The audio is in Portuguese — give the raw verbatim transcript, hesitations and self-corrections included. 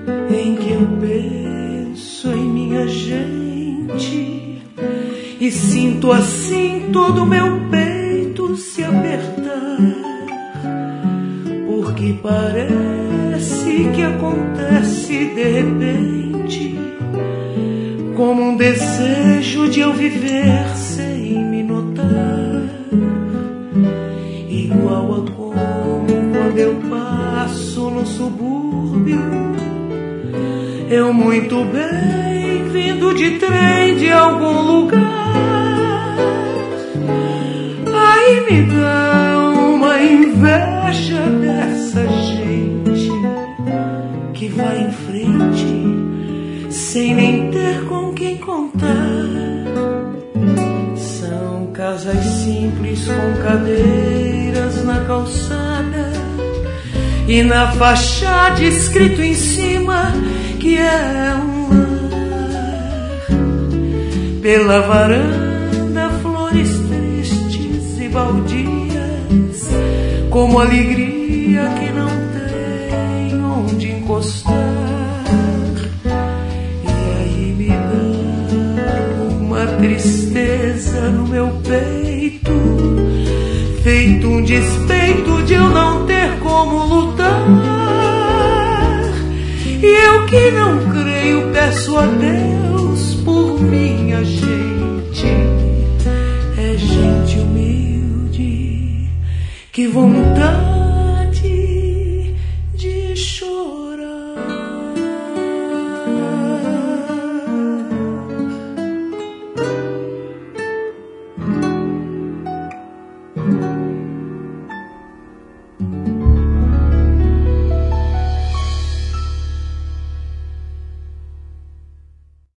em que eu penso em minha gente e sinto assim todo o meu peito se apertar, porque parece que acontece de repente, como um desejo de eu viver sem me notar, igual a como quando eu passo no subúrbio, eu muito bem vindo de trem de algum lugar, aí me dá uma inveja dessa gente que vai em frente sem nem ter com quem contar. São casas simples com cadeiras na calçada e na fachada escrito em cima que é um lar. Pela varanda flores tristes e baldias, como alegria que não tem onde encostar. Tristeza no meu peito, feito um despeito de eu não ter como lutar. E eu que não creio peço a Deus por minha gente. É gente humilde, que vontade